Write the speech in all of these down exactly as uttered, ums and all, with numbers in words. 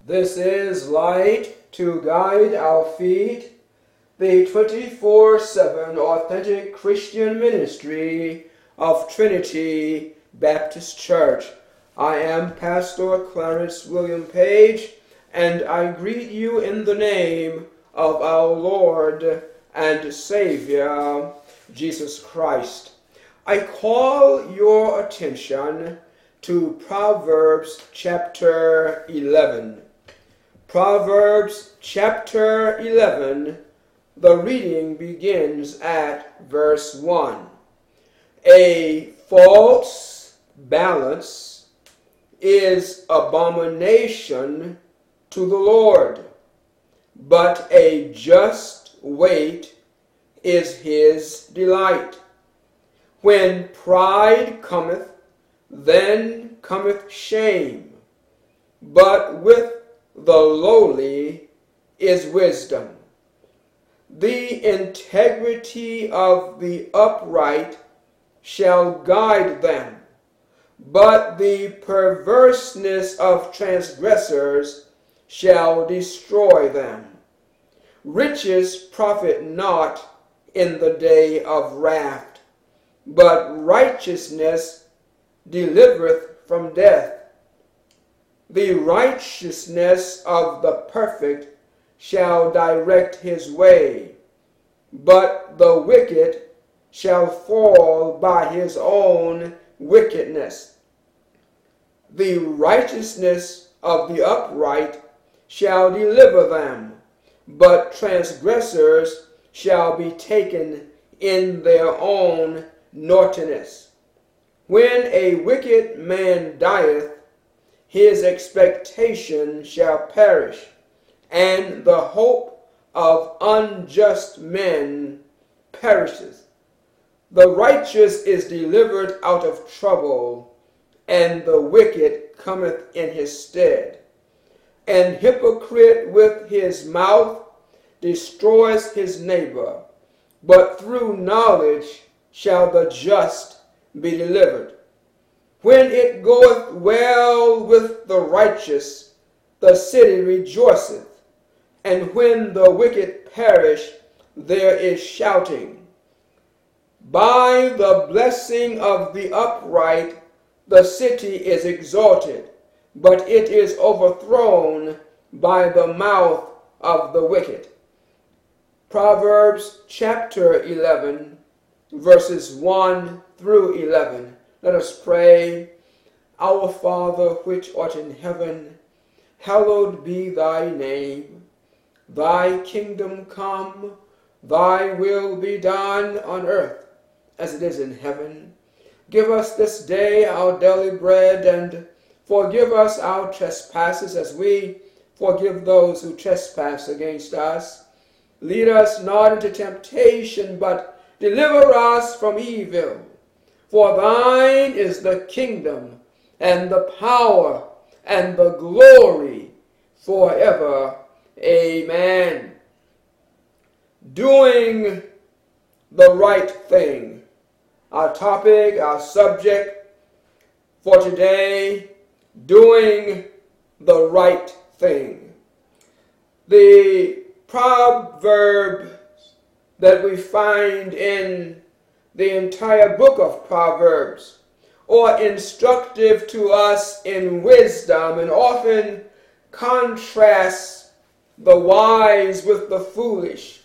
This is Light to Guide Our Feet, the twenty-four seven authentic Christian ministry of Trinity Baptist Church. I am Pastor Clarence William Page, and I greet you in the name of our Lord and Savior, Jesus Christ. I call your attention to Proverbs chapter eleven. Proverbs chapter eleven, the reading begins at verse one. A false balance is abomination to the Lord, but a just weight is his delight. When pride cometh, then cometh shame, but with the lowly is wisdom. The integrity of the upright shall guide them, but the perverseness of transgressors shall destroy them. Riches profit not in the day of wrath, but righteousness delivereth from death. The righteousness of the perfect shall direct his way, but the wicked shall fall by his own wickedness. The righteousness of the upright shall deliver them, but transgressors shall be taken in their own naughtiness. When a wicked man dieth, his expectation shall perish, and the hope of unjust men perishes. The righteous is delivered out of trouble, and the wicked cometh in his stead. An hypocrite with his mouth destroys his neighbor, but through knowledge shall the just be delivered. When it goeth well with the righteous, the city rejoiceth, and when the wicked perish, there is shouting. By the blessing of the upright, the city is exalted, but it is overthrown by the mouth of the wicked. Proverbs chapter eleven, verses one through eleven. Let us pray. Our Father, which art in heaven, hallowed be thy name. Thy kingdom come, thy will be done on earth as it is in heaven. Give us this day our daily bread, and forgive us our trespasses as we forgive those who trespass against us. Lead us not into temptation, but deliver us from evil. For thine is the kingdom, and the power, and the glory, forever. Amen. Doing the right thing. Our topic, our subject for today, doing the right thing. The proverb that we find in the entire book of Proverbs, or instructive to us in wisdom, and often contrasts the wise with the foolish,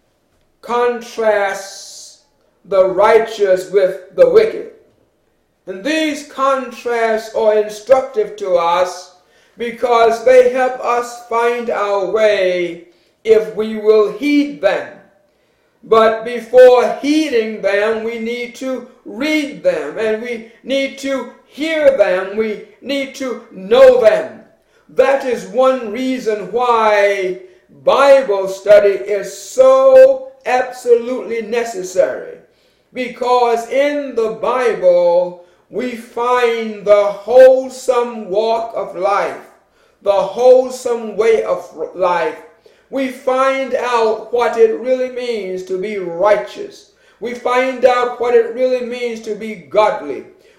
contrasts the righteous with the wicked. And these contrasts are instructive to us because they help us find our way if we will heed them. But before heeding them, we need to read them, and we need to hear them. We need to know them. That is one reason why Bible study is so absolutely necessary. Because in the Bible, we find the wholesome walk of life, the wholesome way of life. We find out what it really means to be righteous. We find out what it really means to be godly.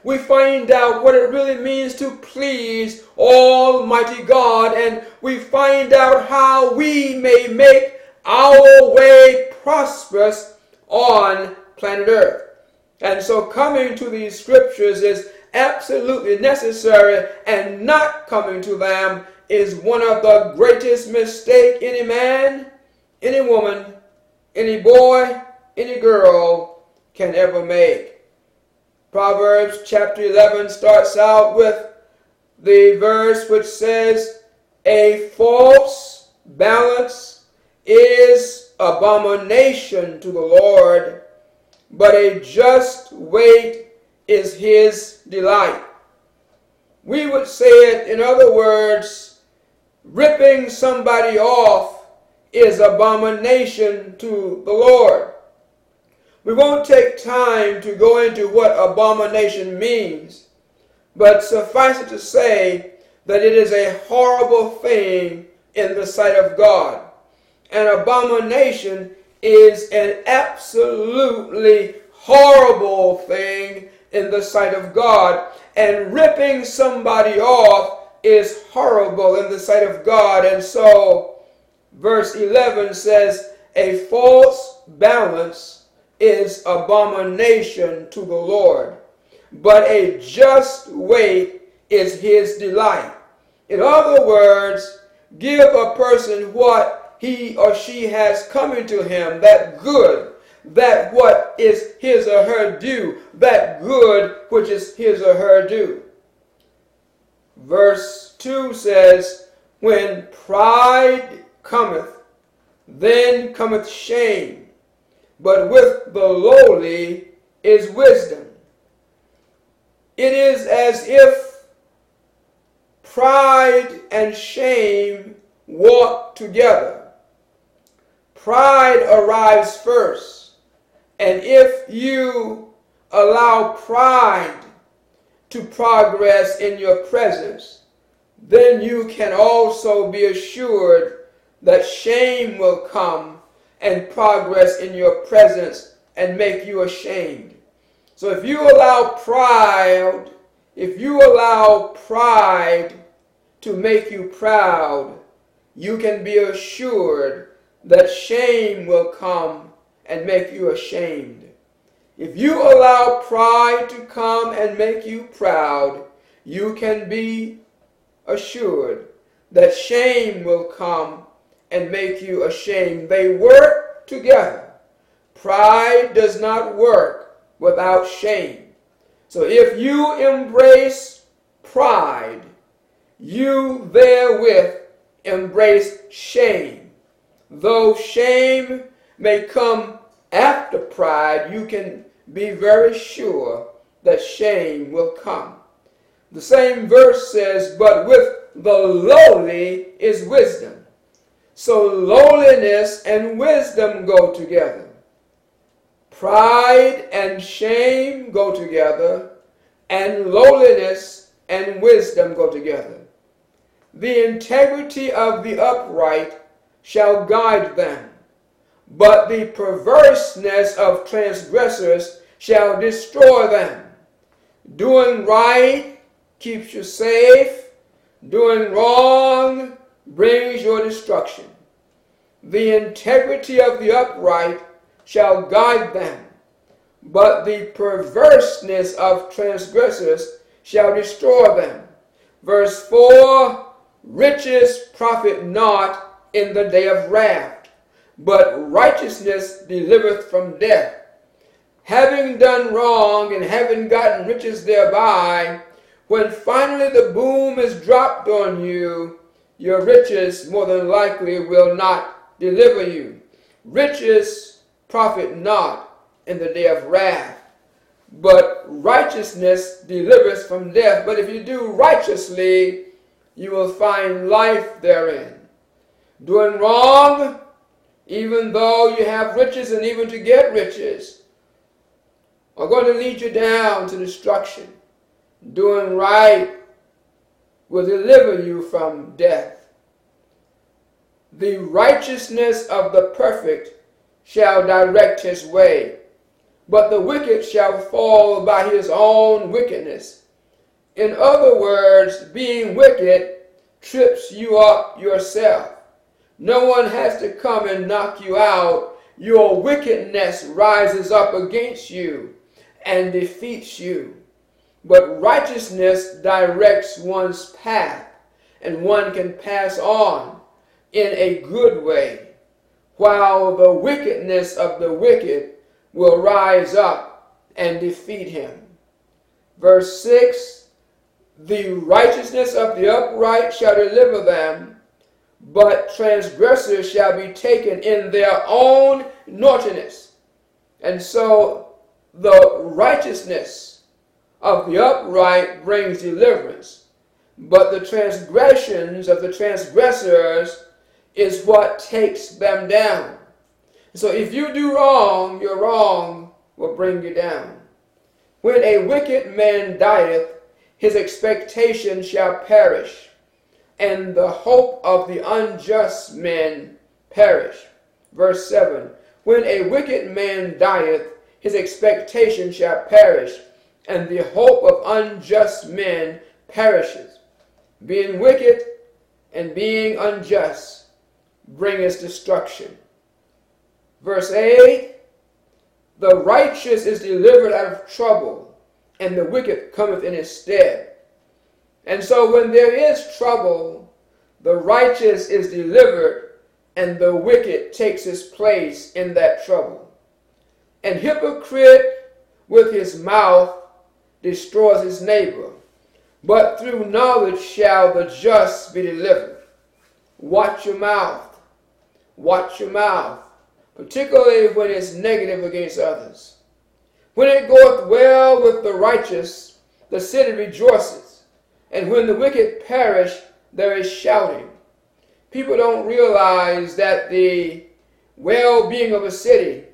we find out what it really means to please Almighty God, and we find out how we may make our way prosperous on planet Earth. And so coming to these scriptures is absolutely necessary, and not coming to them is one of the greatest mistakes any man, any woman, any boy, any girl can ever make. Proverbs chapter eleven starts out with the verse which says, "A false balance is abomination to the Lord, but a just weight is his delight." We would say it, in other words, ripping somebody off is abomination to the Lord. We won't take time to go into what abomination means, but suffice it to say that it is a horrible thing in the sight of God. An abomination is an absolutely horrible thing in the sight of God, and ripping somebody off is horrible in the sight of God. And so verse eleven says, "A false balance is abomination to the Lord, but a just weight is his delight." In other words, give a person what he or she has coming to him, that good, that what is his or her due, that good which is his or her due. Verse two says, "When pride cometh, then cometh shame, but with the lowly is wisdom." It is as if pride and shame walk together. Pride arrives first. And if you allow pride to progress in your presence, then you can also be assured that shame will come and progress in your presence and make you ashamed. So if you allow pride, if you allow pride to make you proud, you can be assured that shame will come and make you ashamed. If you allow pride to come and make you proud, you can be assured that shame will come and make you ashamed. They work together. Pride does not work without shame. So if you embrace pride, you therewith embrace shame. Though shame may come after pride, you can be very sure that shame will come. The same verse says, "But with the lowly is wisdom." So lowliness and wisdom go together. Pride and shame go together, and lowliness and wisdom go together. The integrity of the upright shall guide them, but the perverseness of transgressors shall destroy them. Doing right keeps you safe. Doing wrong brings your destruction. The integrity of the upright shall guide them, but the perverseness of transgressors shall destroy them. Verse four, "Riches profit not in the day of wrath, but righteousness delivereth from death." Having done wrong and having gotten riches thereby, when finally the boom is dropped on you, your riches more than likely will not deliver you. Riches profit not in the day of wrath, but righteousness delivers from death. But if you do righteously, you will find life therein. Doing wrong, even though you have riches and even to get riches, are going to lead you down to destruction. Doing right will deliver you from death. The righteousness of the perfect shall direct his way, but the wicked shall fall by his own wickedness. In other words, being wicked trips you up yourself. No one has to come and knock you out. Your wickedness rises up against you and defeats you. But righteousness directs one's path, and one can pass on in a good way, while the wickedness of the wicked will rise up and defeat him. Verse six, the righteousness of the upright shall deliver them, but transgressors shall be taken in their own naughtiness. And so the righteousness of the upright brings deliverance, but the transgressions of the transgressors is what takes them down. So if you do wrong, your wrong will bring you down. When a wicked man dieth, his expectation shall perish, and the hope of the unjust men perish. Verse seven, when a wicked man dieth, his expectation shall perish, and the hope of unjust men perishes. Being wicked and being unjust bringeth destruction. Verse eight, the righteous is delivered out of trouble, and the wicked cometh in his stead. And so when there is trouble, the righteous is delivered, and the wicked takes his place in that trouble. An hypocrite with his mouth destroys his neighbor, but through knowledge shall the just be delivered. Watch your mouth. Watch your mouth, particularly when it's negative against others. When it goeth well with the righteous, the city rejoices, and when the wicked perish, there is shouting. People don't realize that the well-being of a city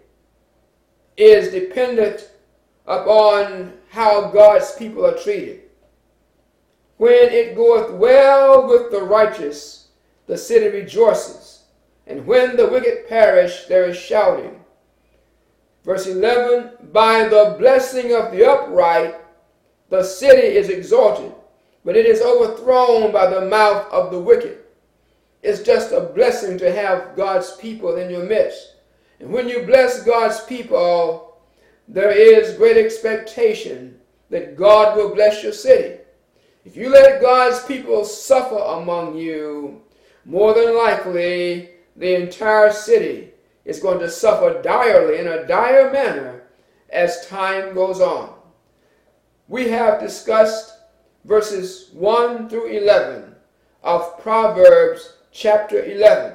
is dependent upon how God's people are treated. When it goeth well with the righteous, the city rejoices, and when the wicked perish, there is shouting. Verse eleven, by the blessing of the upright, the city is exalted, but it is overthrown by the mouth of the wicked. It's just a blessing to have God's people in your midst. And when you bless God's people, there is great expectation that God will bless your city. If you let God's people suffer among you, more than likely the entire city is going to suffer direly, in a dire manner, as time goes on. We have discussed verses one through eleven of Proverbs chapter eleven.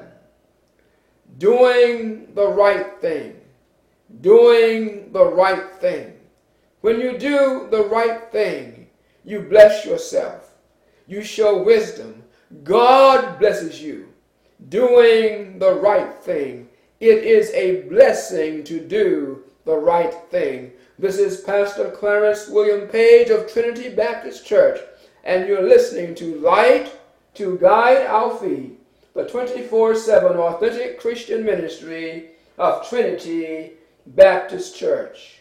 Doing the right thing. Doing the right thing. When you do the right thing, you bless yourself. You show wisdom. God blesses you. Doing the right thing. It is a blessing to do the right thing. This is Pastor Clarence William Page of Trinity Baptist Church, and you're listening to Light to Guide Our Feet, the twenty-four seven authentic Christian ministry of Trinity Baptist Church.